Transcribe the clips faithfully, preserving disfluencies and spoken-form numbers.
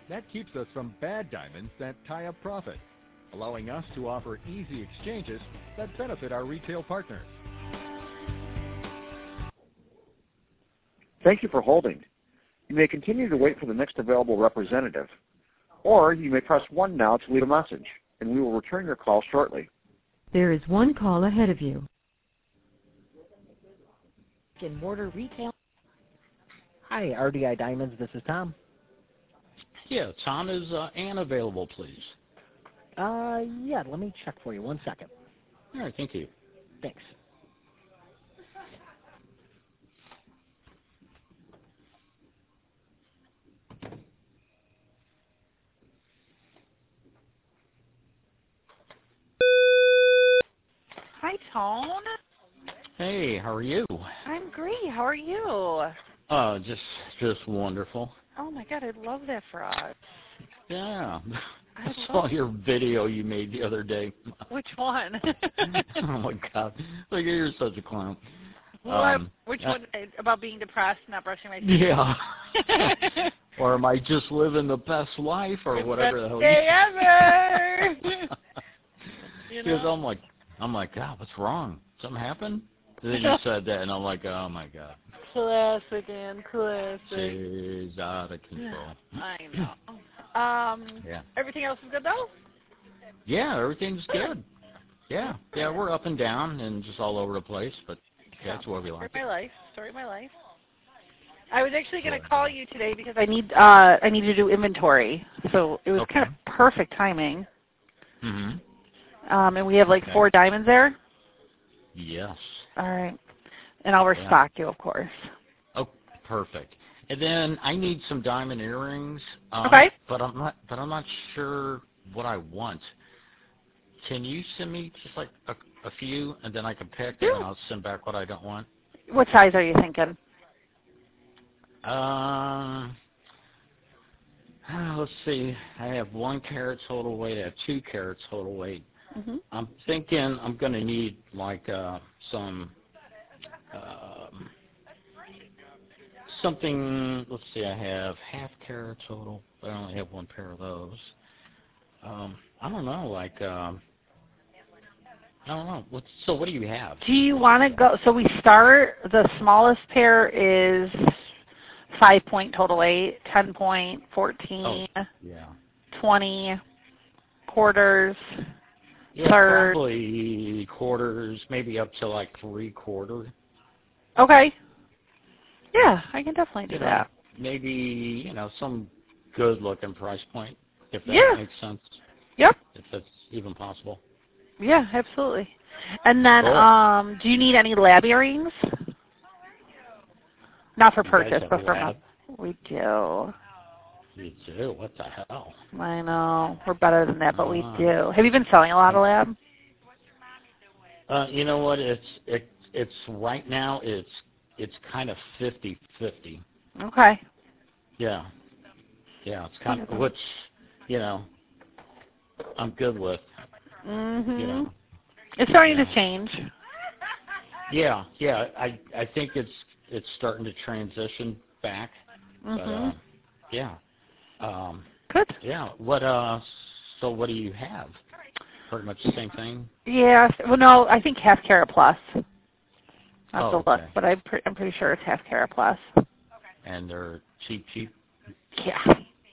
That keeps us from bad diamonds that tie up profit, allowing us to offer easy exchanges that benefit our retail partners. Thank you for holding. You may continue to wait for the next available representative, or you may press one now to leave a message, and we will return your call shortly. There is one call ahead of you. In mortar retail. Hi, R D I Diamonds. This is Tom. Yeah, Tom, is uh, Ann available, please? Uh, yeah, let me check for you. One second. All right, thank you. Thanks. Hi, Tone. Hey, how are you? I'm great. How are you? Uh, just, just wonderful. Oh my God, I'd love that for us. Yeah, I, I saw love your video you made the other day. Which one? Oh my God, like you're such a clown. What? Um, Which uh, one? About being depressed, not brushing my teeth. Yeah. Or am I just living the best life, or It's whatever the best hell? day ever. You Because know? I'm like, I'm like, God, what's wrong? Something happened? And then you said that, and I'm like, oh my God. Classic, and classic. She's out of control. I know. Um, Yeah. Everything else is good though? Yeah, everything's good. Yeah, yeah, we're up and down and just all over the place, but that's what we like. Story of my life. Story of my life. I was actually going to Sure. call you today because I need uh I need to do inventory, so it was Okay. kind of perfect timing. Mhm. Um, and we have like Okay. four diamonds there. Yes. All right, and I'll restock you, of course. Oh, perfect. And then I need some diamond earrings. Um, Okay. But I'm not. But I'm not sure what I want. Can you send me just like a, a few, and then I can pick, Yeah. and I'll send back what I don't want. What size are you thinking? Um. Uh, let's see. I have one carat total weight. I have two carats total weight. Mhm. I'm thinking I'm going to need like uh, some um, something. Let's see. I have half carat total, but I only have one pair of those. Um, I don't know. Like um, I don't know. What, so what do you have? Do you want to go? So we start. The smallest pair is five point total weight, ten point, fourteen, Oh, yeah. twenty, quarters. Yeah, Third. probably quarters, maybe up to like three quarter. Okay. Yeah, I can definitely do You know, that. maybe, you know, some good looking price point, if that Yeah. makes sense. Yep. If that's even possible. Yeah, absolutely. And then, Cool. um, do you need any lab earrings? Not for You guys purchase, have but for lab? we do. You do? What the hell? I know. We're better than that, but we Ah. do. Have you been selling a lot of lab? Uh, you know what? It's it it's right now. It's it's kind of fifty fifty. Okay. Yeah. Yeah. It's kind of which, you know, I'm good with. Mhm. You know. It's starting Yeah. to change. Yeah. Yeah. I I think it's it's starting to transition back. Mhm. But uh, yeah. Um, Good. yeah. What uh? So what do you have? Pretty much the same thing. Yeah. Well, no, I think half carat plus. I have Oh, to look, okay. but I'm, pre- I'm pretty sure it's half carat plus. And they're cheap, cheap. Yeah.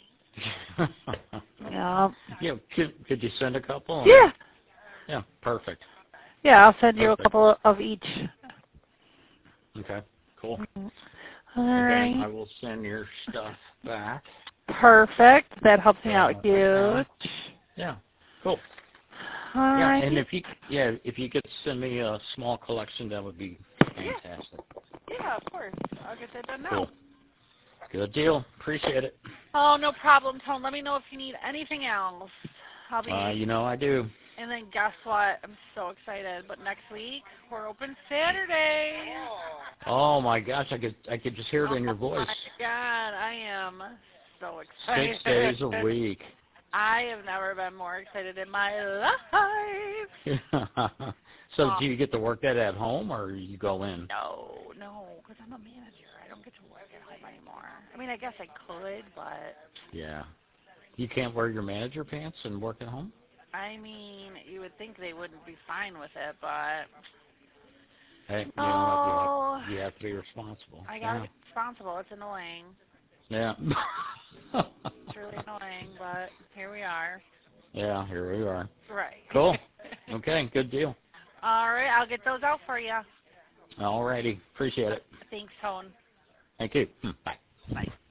Yeah. Yeah. Could could you send a couple? Yeah. Yeah. Perfect. Yeah, I'll send you Perfect. a couple of each. Okay. Cool. All And then I right. will send your stuff back. Perfect. That helps me out Uh, huge. Yeah. Cool. All Yeah, right. and if you yeah if you could send me a small collection, that would be fantastic. Yeah, of course. I'll get that done now. Cool. Good deal. Appreciate it. Oh, no problem, Tone. Let me know if you need anything else. I'll be. Uh, you know I do. And then guess what? I'm so excited. But next week we're open Saturday. Oh my gosh, I could I could just hear it in your voice. Oh my God, I am so excited. Six days a week. I have never been more excited in my life. So Oh. do you get to work that at home, or you go in? No, no, because I'm a manager. I don't get to work at home anymore. I mean, I guess I could, but Yeah. You can't wear your manager pants and work at home? I mean, you would think they wouldn't be fine with it, but Hey, you no. know, you have, you have to be responsible. I gotta yeah. be responsible. It's annoying. Yeah. It's really annoying, but here we are. Yeah, here we are. Right. Cool. Okay, good deal. All right, I'll get those out for you. All righty. Appreciate it. Thanks, Tone. Thank you. Bye. Bye.